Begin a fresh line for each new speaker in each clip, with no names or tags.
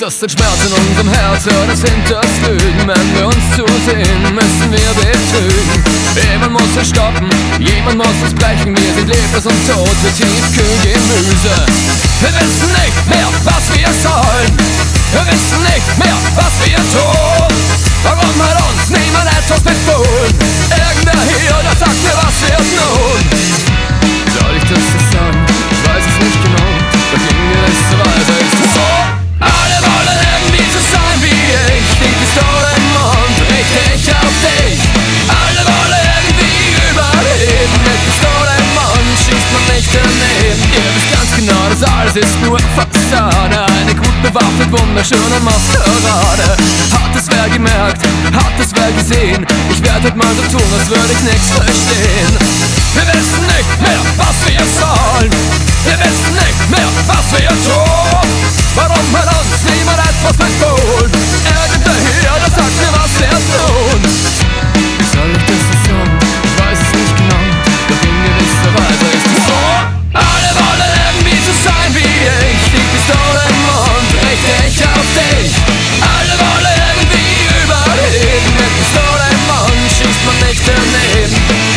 Lust und Schmerz in unserem Herz, ja, das sind das Lügen. Wenn wir uns zusehen, müssen wir betrügen. Jemand muss es stoppen, jemand muss es brechen. Wir sind leblos und tot wie Tiefkühlgemüse. Wir wissen nicht mehr, was wir sollen. Wir wissen nicht mehr, was wir tun. Warum hat uns niemand etwas befohlen? Irgendwer hier, der sagt mir, was wird nun? Soll ich das so sagen? Ich weiß es nicht genau. Doch in gewisser Weise ist es so. Alle wollen irgendwie so sein wie ich. Die Pistole im Mund, richtig auf dich. Alle wollen irgendwie überleben. Mit Pistole im Mund schießt man nicht daneben. Ihr wisst ganz genau, das alles ist nur Fassade. Eine gut bewaffnet, wunderschöne Maskerade. Hat es wer gemerkt? Hat es wer gesehen? Ich werde mal so tun, als würde ich nichts verstehen. Wir wissen nicht mehr, was wir sollen. Wir wissen nicht mehr, was wir tun. Warum hat uns niemand etwas befohlen? Irgendwer hier, der sagt mir, was wir tun. Wie soll ich das so sagen? Ich weiß es nicht genau. Doch in gewisser Weise ist es so. Alle wollen irgendwie so sein wie ich. Die Pistole im Mund, richtig auf dich. Alle wollen irgendwie überleben. Mit Pistole im Mund schießt man nicht daneben.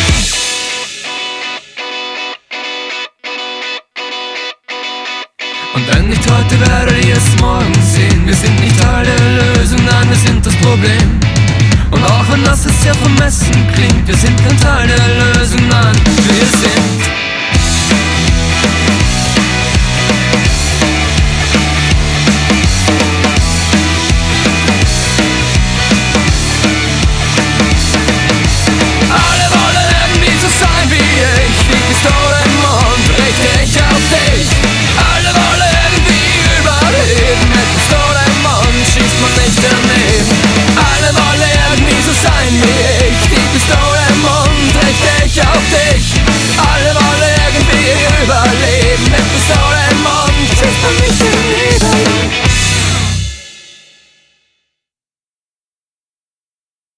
Und wenn nicht heute, werdet ihr es morgen sehen. Wir sind nicht Teil der Lösung, nein, wir sind das Problem. Und auch wenn das jetzt sehr vermessen klingt, wir sind kein Teil der Lösung, nein, wir sind